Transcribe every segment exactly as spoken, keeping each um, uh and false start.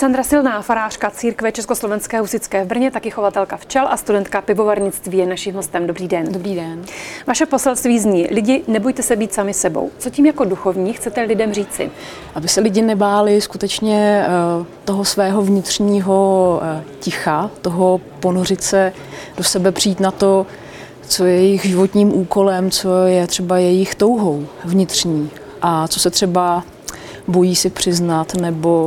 Sandra Silná, farářka Církve Československé husitské v Brně, taky chovatelka včel a studentka pivovarnictví je naším hostem. Dobrý den. Dobrý den. Vaše poselství zní: lidi, nebojte se být sami sebou. Co tím jako duchovní chcete lidem říci? Aby se lidi nebáli skutečně toho svého vnitřního ticha, toho ponořit se do sebe, přijít na to, co je jejich životním úkolem, co je třeba jejich touhou vnitřní a co se třeba bojí si přiznat nebo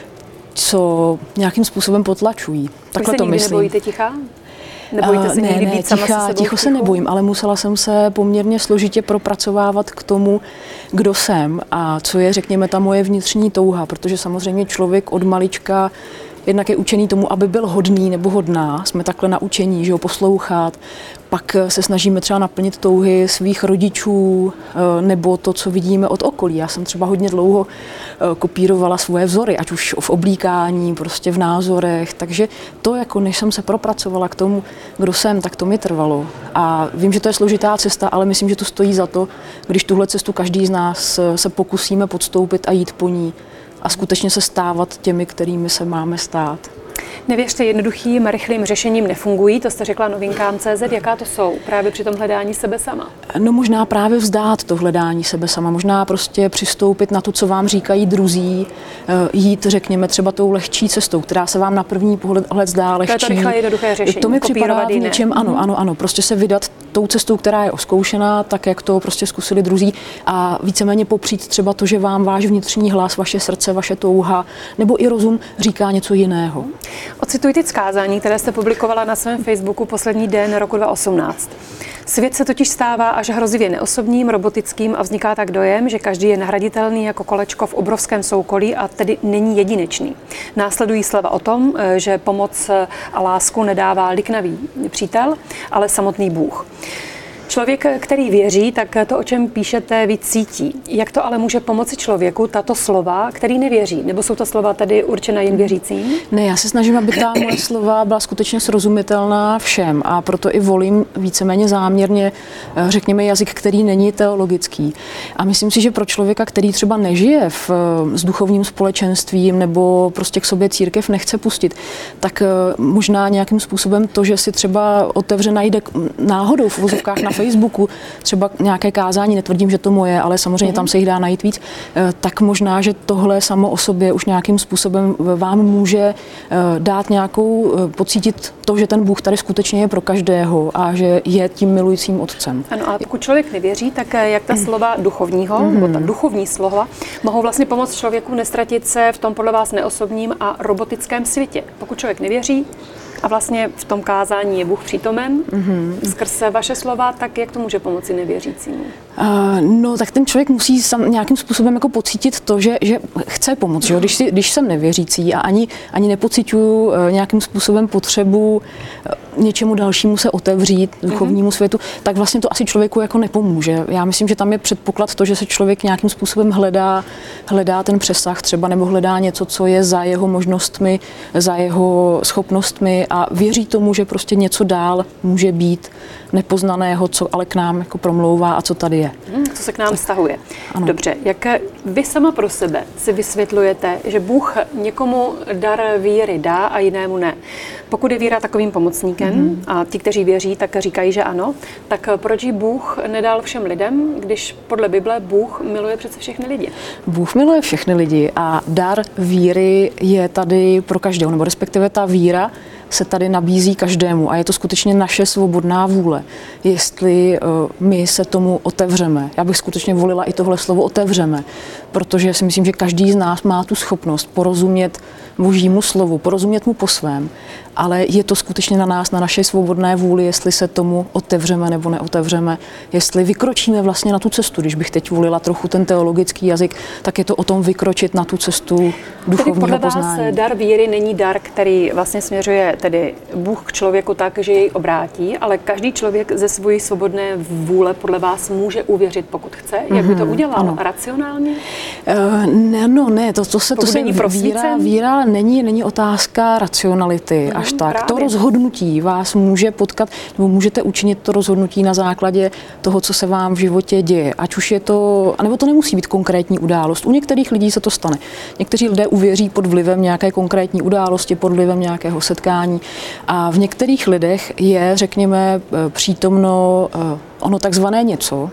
co nějakým způsobem potlačují. Takhle to myslím. Vy se nebojíte ticha? Nebojíte se ne, někdy ne, být sama ticha, se sebou? Ticho se nebojím, ale musela jsem se poměrně složitě propracovávat k tomu, kdo jsem a co je, řekněme, ta moje vnitřní touha, protože samozřejmě člověk od malička jednak je učený tomu, aby byl hodný nebo hodná. Jsme takhle naučení, že ho poslouchat. Pak se snažíme třeba naplnit touhy svých rodičů nebo to, co vidíme od okolí. Já jsem třeba hodně dlouho kopírovala svoje vzory, ať už v oblíkání, prostě v názorech. Takže to, jako než jsem se propracovala k tomu, kdo jsem, tak to mi trvalo. A vím, že to je složitá cesta, ale myslím, že to stojí za to, když tuhle cestu každý z nás se pokusíme podstoupit a jít po ní a skutečně se stávat těmi, kterými se máme stát. Nevěřte jednoduchým a rychlým řešením nefungují, to jste řekla novinkám tečka cé zet. Jaká to jsou právě při tom hledání sebe sama? No možná právě vzdát to hledání sebe sama, možná prostě přistoupit na to, co vám říkají druzí, jít, řekněme, třeba tou lehčí cestou, která se vám na první pohled zdá lehčí. To je to rychlé, jednoduché řešení. To mi připadá v něčem, ano, ano, ano, prostě se vydat tou cestou, která je oskoušená, tak jak to prostě zkusili druzí a víceméně popřít třeba to, že vám váš vnitřní hlas, vaše srdce, vaše touha nebo i rozum říká něco jiného. Ocituji teď zkázání, které jste publikovala na svém Facebooku poslední den roku dva tisíce osmnáct. Svět se totiž stává až hrozivě neosobním, robotickým a vzniká tak dojem, že každý je nahraditelný jako kolečko v obrovském soukolí a tedy není jedinečný. Následují slova o tom, že pomoc a lásku nedává liknavý přítel, ale samotný Bůh. Člověk, který věří, tak to, o čem píšete, víc cítí. Jak to ale může pomoci člověku, tato slova, který nevěří? Nebo jsou to slova tedy určená jen věřícím? Ne, já se snažím, aby ta moje slova byla skutečně srozumitelná všem a proto i volím víceméně záměrně, řekněme, jazyk, který není teologický. A myslím si, že pro člověka, který třeba nežije v, s duchovním společenstvím nebo prostě k sobě církev nechce pustit, tak možná nějakým způsobem to, že si třeba otevře, najde náhodou v vozovkách na Facebooku třeba nějaké kázání, netvrdím, že to moje, ale samozřejmě tam se jich dá najít víc, tak možná, že tohle samo o sobě už nějakým způsobem vám může dát nějakou, pocítit to, že ten Bůh tady skutečně je pro každého a že je tím milujícím otcem. Ano, a pokud člověk nevěří, tak jak ta slova duchovního, mm. nebo ta duchovní slova, mohou vlastně pomoct člověku nestratit se v tom podle vás neosobním a robotickém světě. Pokud člověk nevěří, a vlastně v tom kázání je Bůh přítomen, mm-hmm. skrze vaše slova, tak jak to může pomoci nevěřícímu? Uh, no, tak ten člověk musí sam nějakým způsobem jako pocítit to, že, že chce pomoct. Že? Když, si, když jsem nevěřící a ani, ani nepociťuju uh, nějakým způsobem potřebu uh, něčemu dalšímu se otevřít, duchovnímu mm-hmm. světu, tak vlastně to asi člověku jako nepomůže. Já myslím, že tam je předpoklad to, že se člověk nějakým způsobem hledá, hledá ten přesah třeba, nebo hledá něco, co je za jeho možnostmi, za jeho schopnostmi a věří tomu, že prostě něco dál může být nepoznaného, co ale k nám jako promlouvá a co tady je. Hmm, co se k nám vztahuje. Ano. Dobře, jak vy sama pro sebe si vysvětlujete, že Bůh někomu dar víry dá a jinému ne? Pokud je víra takovým pomocníkem mm-hmm. a ti, kteří věří, tak říkají, že ano, tak proč ji Bůh nedal všem lidem, když podle Bible Bůh miluje přece všechny lidi? Bůh miluje všechny lidi a dar víry je tady pro každého, nebo respektive ta víra se tady nabízí každému a je to skutečně naše svobodná vůle, jestli uh, my se tomu otevřeme. Já bych skutečně volila i tohle slovo otevřeme, protože si myslím, že každý z nás má tu schopnost porozumět Božímu slovu, porozumět mu po svém, ale je to skutečně na nás, na naše svobodné vůli, jestli se tomu otevřeme nebo neotevřeme, jestli vykročíme vlastně na tu cestu. Když bych teď volila trochu ten teologický jazyk, tak je to o tom vykročit na tu cestu duchovního poznání. Tedy podle vás dar víry není dar, který vlastně směřuje tedy Bůh k člověku tak, že jej obrátí, ale každý člověk ze svojí svobodné vůle podle vás může uvěřit, pokud chce. Jak by to udělal? Ano. Racionálně? Uh, ne, no ne, to, to se, to se není víra, víra není, není otázka racionality, mm-hmm. až tak. právě. To rozhodnutí vás může potkat, nebo můžete učinit to rozhodnutí na základě toho, co se vám v životě děje. Ať už je to, anebo to nemusí být konkrétní událost. U některých lidí se to stane. Někteří lidé uvěří pod vlivem nějaké konkrétní události, pod vlivem nějakého setkání. A v některých lidech je, řekněme, přítomno ono takzvané něco,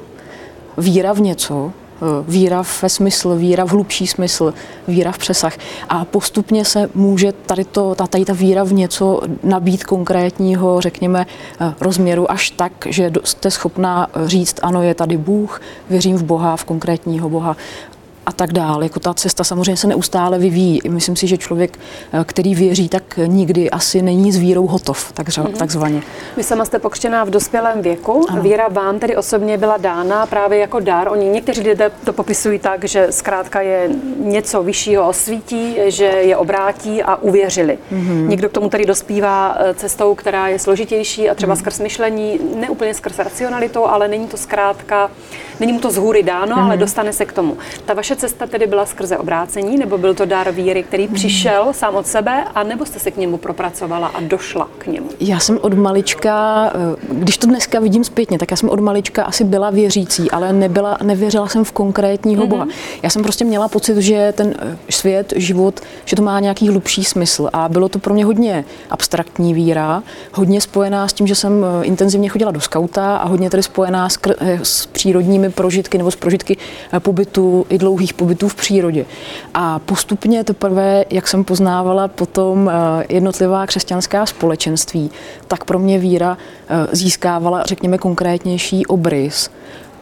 víra v něco, víra ve smysl, víra v hlubší smysl, víra v přesah. A postupně se může tady, to, tady ta víra v něco nabít konkrétního, řekněme, rozměru až tak, že jste schopná říct, ano, je tady Bůh, věřím v Boha, v konkrétního Boha. A tak dále. Jako ta cesta samozřejmě se neustále vyvíjí. Myslím si, že člověk, který věří, tak nikdy asi není s vírou hotov, takř- takzvaně. Vy sama jste pokřtěná v dospělém věku. Ano. Víra vám tedy osobně byla dána právě jako dar. Oni někteří lidé to popisují tak, že zkrátka je něco vyššího osvítí, že je obrátí a uvěřili. Mm-hmm. Někdo k tomu tedy dospívá cestou, která je složitější a třeba mm. skrz myšlení, ne úplně skrz racionalitou, ale není to zkrátka, není mu to z hůry dáno, mm. ale dostane se k tomu. Ta vaše cesta tedy byla skrze obrácení, nebo byl to dar víry, který přišel sám od sebe, a nebo jste se k němu propracovala a došla k němu? Já jsem od malička, když to dneska vidím zpětně, tak já jsem od malička asi byla věřící, ale nebyla, nevěřila jsem v konkrétního mm-hmm. Boha. Já jsem prostě měla pocit, že ten svět, život, že to má nějaký hlubší smysl, a bylo to pro mě hodně abstraktní víra, hodně spojená s tím, že jsem intenzivně chodila do skauta a hodně tedy spojená s, kr- s přírodními prožitky nebo s prožitky pobytu i dlouhých pobytů v přírodě. A postupně teprve, jak jsem poznávala potom jednotlivá křesťanská společenství, tak pro mě víra získávala, řekněme, konkrétnější obrys.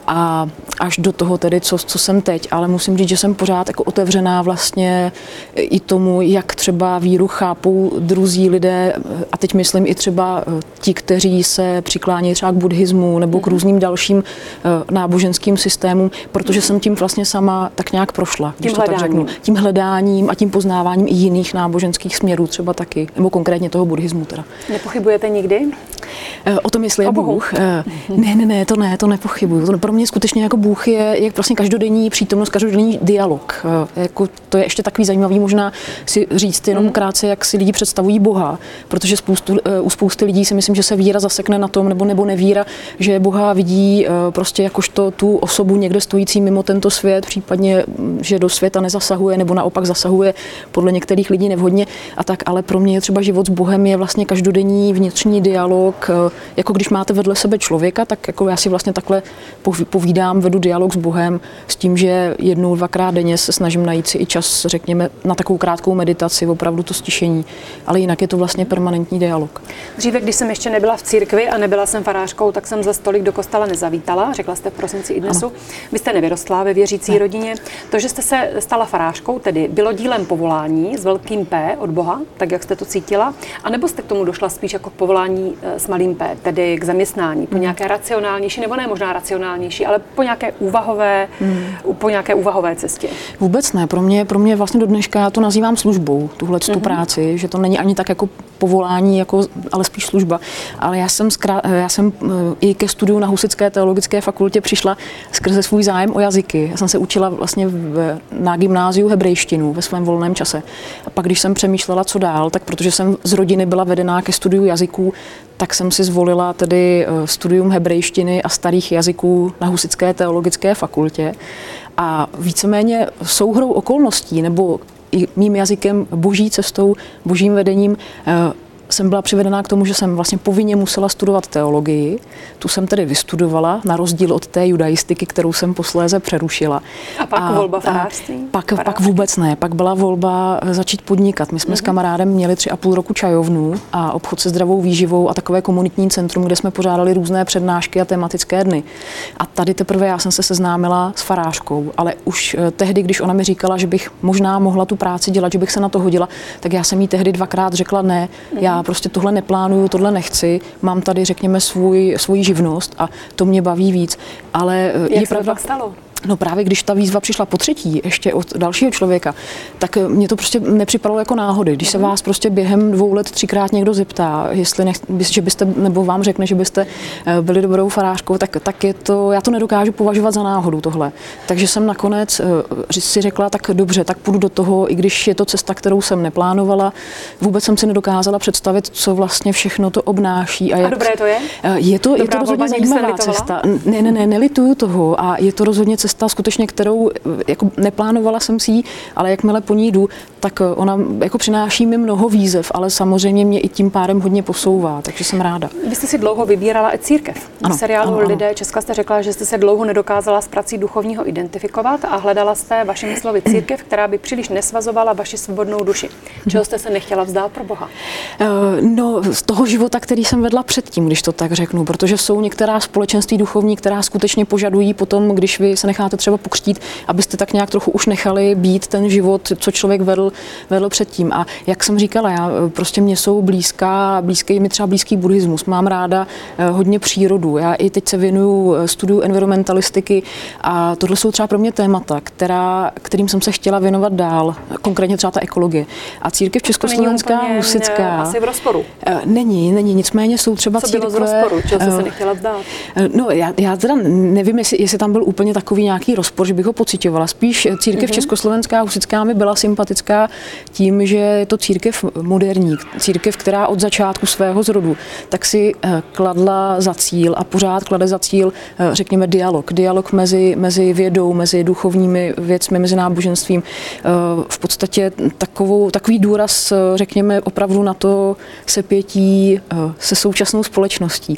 A až do toho tedy, co, co jsem teď, ale musím říct, že jsem pořád jako otevřená vlastně i tomu, jak třeba víru chápou druzí lidé, a teď myslím i třeba ti, kteří se přiklání třeba k buddhismu nebo k různým dalším náboženským systémům, protože jsem tím vlastně sama tak nějak prošla, když tím to tak řeknu. Tím hledáním a tím poznáváním i jiných náboženských směrů třeba taky, nebo konkrétně toho buddhismu teda. Nepochybujete nikdy? O tom, jestli je Bůh. Ne, ne, ne, to ne, to nepochybuju. To pro mě skutečně jako Bůh je, je vlastně každodenní přítomnost, každodenní dialog. Jako to je ještě takový zajímavý možná si říct jenom krátce, jak si lidi představují Boha, protože spoustu, u spousty lidí si myslím, že se víra zasekne na tom, nebo, nebo nevíra, že Boha vidí prostě jakožto tu osobu někde stojící mimo tento svět, případně, že do světa nezasahuje, nebo naopak zasahuje podle některých lidí nevhodně a tak, ale pro mě je třeba život s Bohem je vlastně každodenní vnitřní dialog, jako když máte vedle sebe člověka, tak jako já si vlastně takhle povídám, vedu dialog s Bohem s tím, že jednou, dvakrát denně se snažím najít si i čas, řekněme, na takovou krátkou meditaci, opravdu to stišení, ale jinak je to vlastně permanentní dialog. Dříve, když jsem ještě nebyla v církvi a nebyla jsem farářkou, tak jsem za stolik do kostela nezavítala, řekla jste v prosinci i dnesu. Ano. Vy jste nevyrostla ve věřící ne. rodině. To, že jste se stala farářkou, tedy bylo dílem povolání s velkým P od Boha, tak jak jste to cítila, anebo jste k tomu došla spíš jako k povolání s malým P, tedy k zaměstnání, po nějaké racionálnější, nebo ne možná racionálnější, ale po nějaké úvahové, hmm. po nějaké úvahové cestě? Vůbec ne. Pro mě, pro mě vlastně do dneška já to nazývám službou, tuhle tu mm-hmm. práci, že to není ani tak jako povolání, jako, ale spíš služba. Ale já jsem, zkrát, já jsem i ke studiu na Husitské teologické fakultě přišla skrze svůj zájem o jazyky. Já jsem se učila vlastně v, na gymnáziu hebrejštinu ve svém volném čase. A pak, když jsem přemýšlela, co dál, tak protože jsem z rodiny byla vedená ke studiu jazyků, tak jsem si zvolila tedy studium hebrejštiny a starých jazyků na Husitské teologické fakultě. A víceméně souhrou okolností nebo i mým jazykem, boží cestou, božím vedením jsem byla přivedená k tomu, že jsem vlastně povinně musela studovat teologii. Tu jsem tedy vystudovala, na rozdíl od té judaistiky, kterou jsem posléze přerušila. A pak a, volba farářství? Pak, pak vůbec ne. Pak byla volba začít podnikat. My jsme mm-hmm. s kamarádem měli tři a půl roku čajovnu a obchod se zdravou výživou a takové komunitní centrum, kde jsme pořádali různé přednášky a tematické dny. A tady teprve já jsem se seznámila s farářkou, ale už tehdy, když ona mi říkala, že bych možná mohla tu práci dělat, že bych se na to hodila, tak já jsem jí tehdy dvakrát řekla ne. Mm-hmm. Já prostě tohle neplánuju, tohle nechci, mám tady, řekněme, svůj, svůj živnost a to mě baví víc. Ale jak je se pravda, to tak stalo? No právě když ta výzva přišla po třetí, ještě od dalšího člověka, tak mě to prostě nepřipadalo jako náhody. Když se vás prostě během dvou let třikrát někdo zeptá, jestli nech, že byste, nebo vám řekne, že byste byli dobrou farářkou, tak, tak je to, já to nedokážu považovat za náhodu tohle. Takže jsem nakonec si řekla, tak dobře, tak půjdu do toho, i když je to cesta, kterou jsem neplánovala. Vůbec jsem si nedokázala představit, co vlastně všechno to obnáší. A, jak, a dobré to je? Je to, je to rozhodně zajímavá cesta. Ne, ne, ne, nelituju toho a je to rozhodně cesta skutečně, kterou jako neplánovala jsem si ji, ale jakmile po ní jdu, tak ona jako přináší mi mnoho výzev, ale samozřejmě mě i tím pádem hodně posouvá, takže jsem ráda. Vy jste si dlouho vybírala i církev. Ano, v seriálu ano, ano. Lidé Česka jste řekla, že jste se dlouho nedokázala s prací duchovního identifikovat a hledala jste vašimi slovy církev, která by příliš nesvazovala vaši svobodnou duši. Čeho jste se nechtěla vzdát pro Boha? No, z toho života, který jsem vedla předtím, když to tak řeknu, protože jsou některá společenství duchovní, která skutečně požadují potom, když vy se necháte třeba pokřtít, abyste tak nějak trochu už nechali být ten život, co člověk vedl, vedl předtím. A jak jsem říkala, já prostě mě jsou blízká, blízký mi třeba blízký buddhismus. Mám ráda hodně přírodu. Já i teď se věnuju studiu environmentalistiky a tohle jsou třeba pro mě témata, která, kterým jsem se chtěla věnovat dál, konkrétně třeba ta ekologie. A církev československá, husitská. Asi v rozporu. Není, není, nicméně jsou třeba co církve. Co bylo z rozporu? Čeho jste se nechtěla vzdát? No, já, já teda nevím, jestli, jestli tam byl úplně takový nějaký rozpor, že bych ho pocitovala. Spíš církev mm-hmm. československá, husitská mi byla sympatická tím, že je to církev moderní, církev, která od začátku svého zrodu tak si kladla za cíl a pořád klade za cíl, řekněme, dialog. Dialog mezi, mezi vědou, mezi duchovními věcmi, mezi náboženstvím. V podstatě takovou, takový důraz, řekněme, opravdu na to sepětí se současnou společností.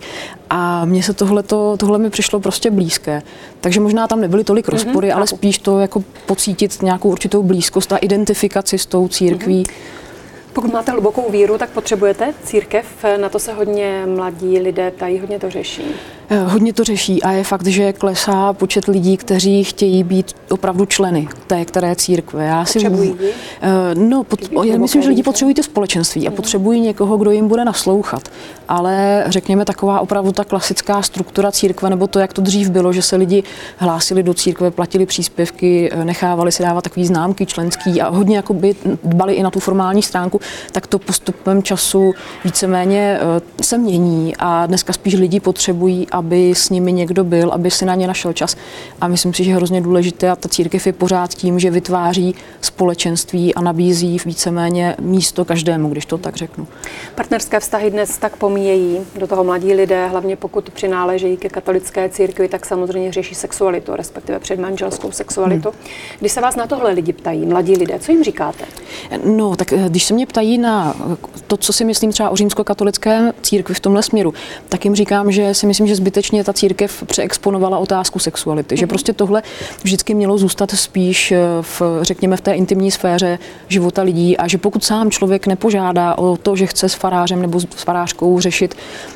A mně se tohleto, tohle mi přišlo prostě blízké. Takže možná tam nebyly tolik rozpory, mm-hmm, ale spíš to jako pocítit nějakou určitou blízkost a identifikaci s tou církví. Mm-hmm. Pokud máte hlubokou víru, tak potřebujete církev? Na to se hodně mladí lidé ptají, hodně to řeší. Hodně to řeší a je fakt, že klesá počet lidí, kteří chtějí být opravdu členy té které církve. Já si Potřebují? No, pot, já myslím, že lidi potřebují to společenství a potřebují někoho, kdo jim bude naslouchat. Ale řekněme taková opravdu ta klasická struktura církve, nebo to, jak to dřív bylo, že se lidi hlásili do církve, platili příspěvky, nechávali si dávat takový známky členský a hodně jakoby dbali i na tu formální stránku, tak to postupem času víceméně se mění a dneska spíš lidi potřebují, aby s nimi někdo byl, aby si na ně našel čas. A myslím si, že je hrozně důležité a ta církev je pořád tím, že vytváří společenství a nabízí víceméně místo každému, když to tak řeknu. Partnerské vztahy dnes tak pomíjejí do toho mladí lidé, hlavně pokud přináležejí ke katolické církvi, tak samozřejmě řeší sexualitu, respektive předmanželskou sexualitu. Hmm. Když se vás na tohle lidi ptají, mladí lidé, co jim říkáte? No, tak když se mě ptají na to, co si myslím třeba o římskokatolické církvi v tomhle směru, tak jim říkám, že si myslím, že zbytečně ta církev přeexponovala otázku sexuality, mm-hmm. že prostě tohle vždycky mělo zůstat spíš v, řekněme, v té intimní sféře života lidí a že pokud sám člověk nepožádá o to, že chce s farářem nebo s farářkou řešit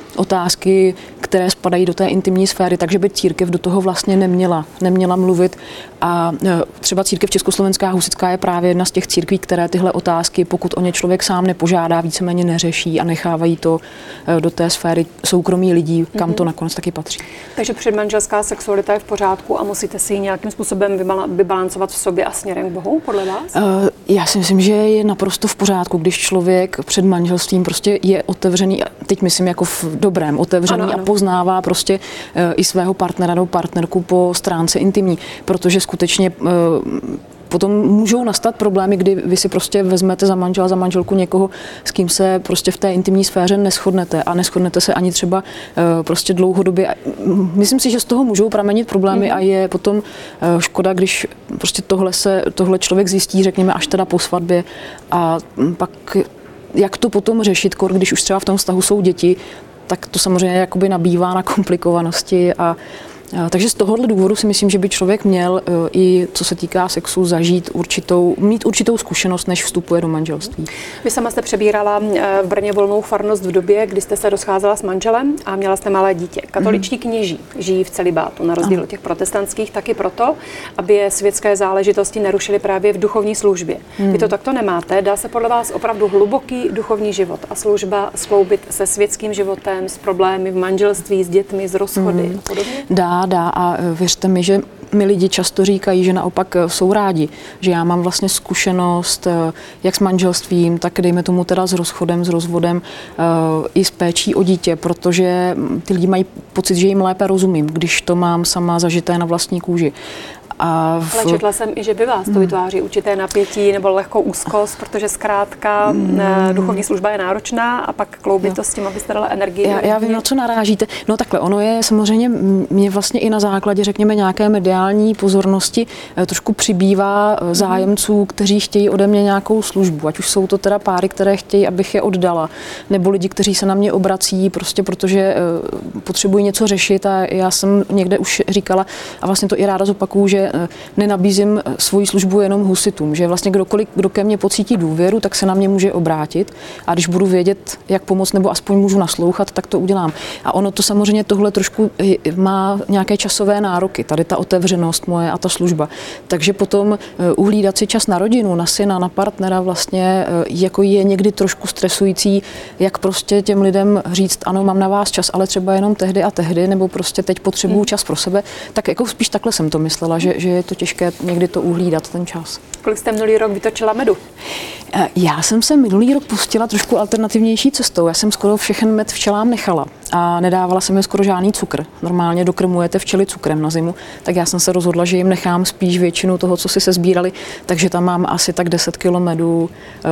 otázky, které spadají do té intimní sféry, takže by církev do toho vlastně neměla, neměla mluvit. A třeba církev československá husitská je právě jedna z těch církví, které tyhle otázky, pokud o ně člověk sám nepožádá, víceméně neřeší a nechávají to do té sféry soukromí lidí, kam mm-hmm. to nakonec taky patří. Takže předmanželská sexualita je v pořádku a musíte si ji nějakým způsobem vybalancovat v sobě a směrem k Bohu, podle vás? Já si myslím, že je naprosto v pořádku, když člověk před manželstvím prostě je otevřený, teď myslím jako v dobrém, otevřený ano, ano. a poznává prostě i svého partnera nebo partnerku po stránce intimní, protože skutečně potom můžou nastat problémy, kdy vy si prostě vezmete za manžela, za manželku někoho, s kým se prostě v té intimní sféře neshodnete a neshodnete se ani třeba prostě dlouhodobě. Myslím si, že z toho můžou pramenit problémy mm-hmm. a je potom škoda, když prostě tohle se, tohle člověk zjistí, řekněme, až teda po svatbě a pak jak to potom řešit, když už třeba v tom vztahu jsou děti, tak to samozřejmě jakoby nabývá na komplikovanosti a takže z tohohle důvodu si myslím, že by člověk měl i co se týká sexu zažít určitou, mít určitou zkušenost, než vstupuje do manželství. Vy sama jste přebírala v Brně volnou farnost v době, kdy jste se rozcházela s manželem a měla jste malé dítě. Katoličtí kněží žijí v celibátu, na rozdíl od těch protestantských, taky proto, aby je světské záležitosti nerušily právě v duchovní službě. Hmm. Vy to takto nemáte. Dá se podle vás opravdu hluboký duchovní život a služba skloubit se světským životem, s problémy v manželství, s dětmi, s rozchody hmm. a podobně? Dá, dá a věřte mi, že mi lidi často říkají, že naopak jsou rádi, že já mám vlastně zkušenost jak s manželstvím, tak dejme tomu teda s rozchodem, s rozvodem, i s péčí o dítě, protože ty lidi mají pocit, že jim lépe rozumím, když to mám sama zažité na vlastní kůži. A v... Ale četla jsem i, že by vás to vytváří určité napětí nebo lehkou úzkost, protože zkrátka mm. duchovní služba je náročná a pak kloubit jo. to s tím, abyste dala energii. Já, já vím, na co narážíte. No takhle, ono je samozřejmě, mě vlastně i na základě, řekněme, nějaké mediální pozornosti trošku přibývá zájemců, kteří chtějí ode mě nějakou službu, ať už jsou to teda páry, které chtějí, abych je oddala, nebo lidi, kteří se na mě obrací, prostě protože potřebují něco řešit a já jsem někde už říkala a vlastně to i ráda zopakuju, že nenabízím svoji službu jenom husitům, že vlastně kdokoliv, kdo ke mně pocítí důvěru, tak se na mě může obrátit a když budu vědět, jak pomoct nebo aspoň můžu naslouchat, tak to udělám. A ono to samozřejmě tohle trošku má nějaké časové nároky, tady ta otevřenost moje a ta služba. Takže potom uhlídat si čas na rodinu, na syna, na partnera vlastně jako je někdy trošku stresující, jak prostě těm lidem říct, ano, mám na vás čas, ale třeba jenom tehdy a tehdy, nebo prostě teď potřebuju hmm. čas pro sebe, tak jako spíš takhle jsem to myslela, že, že je to těžké někdy to uhlídat, ten čas. Kolik jste minulý rok vytočila medu? Já jsem se minulý rok pustila trošku alternativnější cestou. Já jsem skoro všechen med včelám nechala a nedávala jsem jim skoro žádný cukr. Normálně dokrmujete včely cukrem na zimu, tak já jsem se rozhodla, že jim nechám spíš většinu toho, co si se sbírali, takže tam mám asi tak deset kilo medu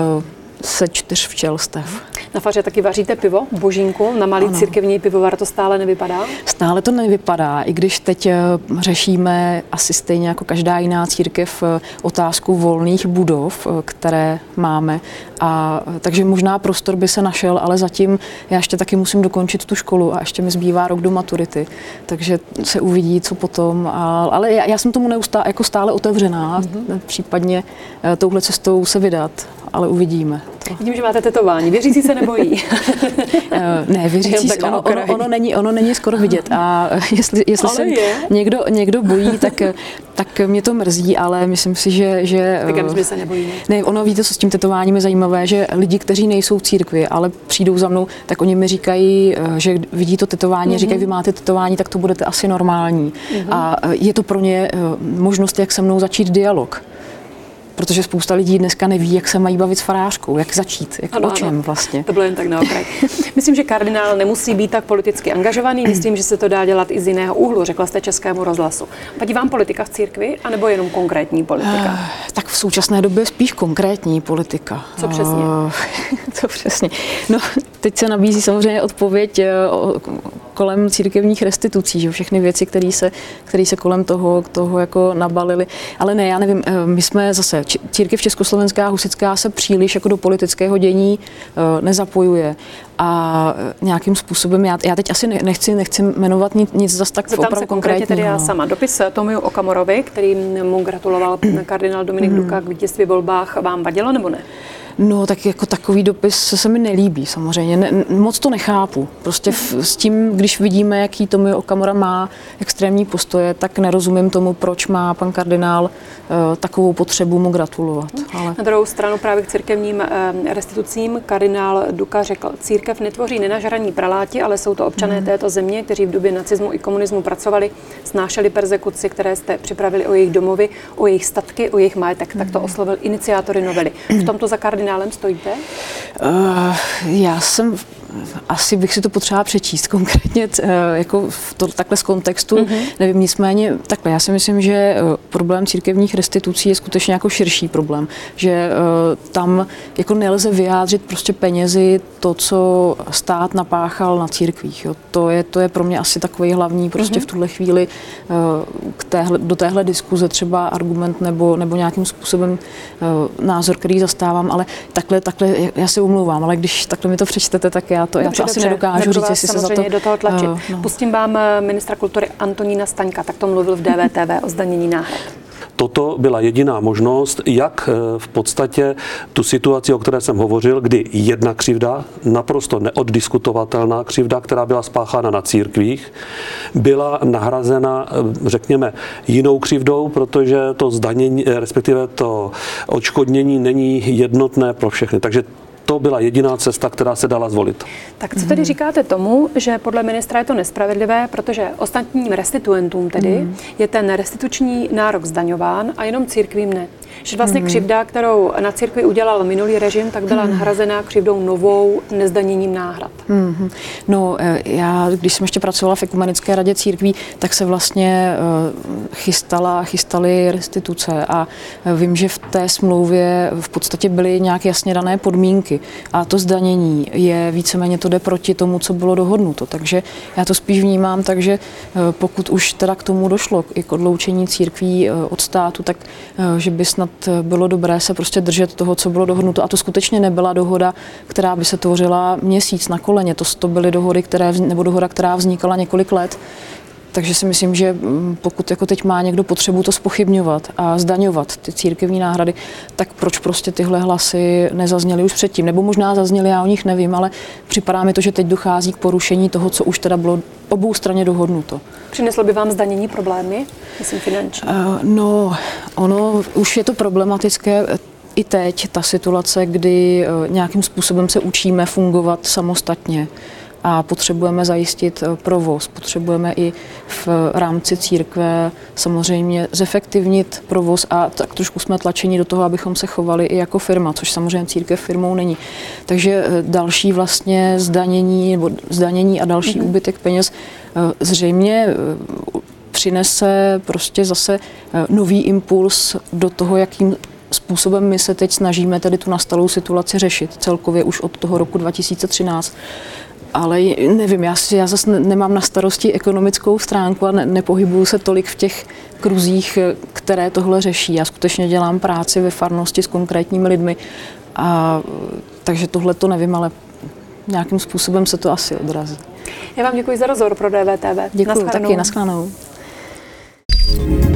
se čtyř včelstev. Na faře taky vaříte pivo, božínku, na malý ano. církevní pivovar to stále nevypadá? Stále to nevypadá, i když teď řešíme asi stejně jako každá jiná církev otázku volných budov, které máme. A takže možná prostor by se našel, ale zatím já ještě taky musím dokončit tu školu a ještě mi zbývá rok do maturity, takže se uvidí, co potom. A, ale já, já jsem tomu neustále, jako stále otevřená, mm-hmm. případně touhle cestou se vydat, ale uvidíme. To. Vidím, že máte tetování. Věřící se nebojí. Ne, věřící se, ono, ono, ono, není, ono není skoro vidět. A jestli, jestli se někdo, někdo bojí, tak, tak mě to mrzí, ale myslím si, že... že tak my se nebojíme. Ne, ono víte, co s tím tetováním je zajímavé, že lidi, kteří nejsou v církvi, ale přijdou za mnou, tak oni mi říkají, že vidí to tetování, mm-hmm. říkají, vy máte tetování, tak to budete asi normální. Mm-hmm. A je to pro ně možnost, jak se mnou začít dialog. Protože spousta lidí dneska neví, jak se mají bavit s farářkou, jak začít, jak ano, o čem ano. vlastně. To bylo jen tak na okraj. Myslím, že kardinál nemusí být tak politicky angažovaný, myslím, že se to dá dělat i z jiného úhlu, řekla jste Českému rozhlasu. Vadí vám politika v církvi, anebo jenom konkrétní politika? Uh, tak v současné době spíš konkrétní politika. Co přesně? Uh, co přesně? No, teď se nabízí samozřejmě odpověď o, kolem církevních restitucí, že všechny věci, které se, které se kolem toho, toho jako nabalily. Ale ne, já nevím, my jsme zase, církev československá, husitská se příliš jako do politického dění nezapojuje. A nějakým způsobem, já, já teď asi nechci, nechci jmenovat nic, nic zas tak opravdu konkrétního. konkrétně tedy já sama. Dopis Tomiu Okamurovi, který mu gratuloval kardinál Dominik hmm. Duka k vítězství v volbách, vám vadilo nebo ne? No, tak jako takový dopis se mi nelíbí samozřejmě. Ne, moc to nechápu. Prostě v, s tím, když vidíme, jaký Tomio Okamura má extrémní postoje, tak nerozumím tomu, proč má pan kardinál uh, takovou potřebu mu gratulovat. Ale... Na druhou stranu právě k církevním uh, restitucím kardinál Duka řekl, církev netvoří nenažraní praláti, ale jsou to občané hmm. této země, kteří v době nacismu i komunismu pracovali, snášeli perzekuci, které jste připravili o jejich domovy, o jejich statky, o jejich majetek. Hmm. Tak to oslovil iniciátory novely. V tomto za kardinálem stojíte? Uh, já jsem, asi bych si to potřeba přečíst konkrétně, uh, jako v to, takhle z kontextu, mm-hmm. nevím, nicméně takhle, já si myslím, že uh, problém církevních restitucí je skutečně jako širší problém, že uh, tam jako nelze vyjádřit prostě penězi to, co stát napáchal na církvích. Jo. To, je, to je pro mě asi takový hlavní prostě mm-hmm. v tuhle chvíli uh, k téhle, do téhle diskuze třeba argument nebo, nebo nějakým způsobem uh, názor, který zastávám, ale takhle, takhle, já se umlouvám, ale když takhle mi to přečtete, tak já to, dobře, já to asi dobře. nedokážu říct, jestli se za to... do toho tlačit. Uh, no. Pustím vám ministra kultury Antonína Staňka, tak to mluvil v D V T V o zdanění náhrad. Toto byla jediná možnost, jak v podstatě tu situaci, o které jsem hovořil, kdy jedna křivda, naprosto neoddiskutovatelná křivda, která byla spáchána na církvích, byla nahrazena, řekněme, jinou křivdou, protože to zdanění, respektive to odškodnění není jednotné pro všechny. Takže to byla jediná cesta, která se dala zvolit. Tak co tedy říkáte tomu, že podle ministra je to nespravedlivé, protože ostatním restituentům tedy mm. je ten restituční nárok zdaňován a jenom církvím ne. Že vlastně mm. křivda, kterou na církvi udělal minulý režim, tak byla mm. nahrazená křivdou novou nezdaněním náhrad. Mm. No, já, když jsem ještě pracovala v Ekumenické radě církví, tak se vlastně chystala, chystaly restituce a vím, že v té smlouvě v podstatě byly nějak jasně dané podmínky a to zdanění je víceméně to jde proti tomu, co bylo dohodnuto. Takže já to spíš vnímám tak, že pokud už teda k tomu došlo, i k odloučení církví od státu, tak že by snad bylo dobré se prostě držet toho, co bylo dohodnuto. A to skutečně nebyla dohoda, která by se tvořila měsíc na koleně. To, to byly dohody, které, nebo dohoda, která vznikala několik let. Takže si myslím, že pokud jako teď má někdo potřebu to zpochybňovat a zdaňovat ty církevní náhrady, tak proč prostě tyhle hlasy nezazněly už předtím? Nebo možná zazněly, já o nich nevím, ale připadá mi to, že teď dochází k porušení toho, co už teda bylo obou straně dohodnuto. Přineslo by vám zdanění problémy, myslím finanční? Uh, no, ono už je to problematické i teď, ta situace, kdy nějakým způsobem se učíme fungovat samostatně. A potřebujeme zajistit provoz, potřebujeme i v rámci církve samozřejmě zefektivnit provoz a tak trošku jsme tlačeni do toho, abychom se chovali i jako firma, což samozřejmě církev firmou není. Takže další vlastně zdanění, nebo zdanění a další mm-hmm. úbytek peněz zřejmě přinese prostě zase nový impuls do toho, jakým způsobem my se teď snažíme tedy tu nastalou situaci řešit celkově už od toho roku dva tisíce třináct. Ale nevím, já, já zase nemám na starosti ekonomickou stránku a ne, nepohybuju se tolik v těch kruzích, které tohle řeší. Já skutečně dělám práci ve farnosti s konkrétními lidmi, a, takže tohle to nevím, ale nějakým způsobem se to asi odrazí. Já vám děkuji za rozhovor pro D V T V. Děkuji, taky, nashledanou.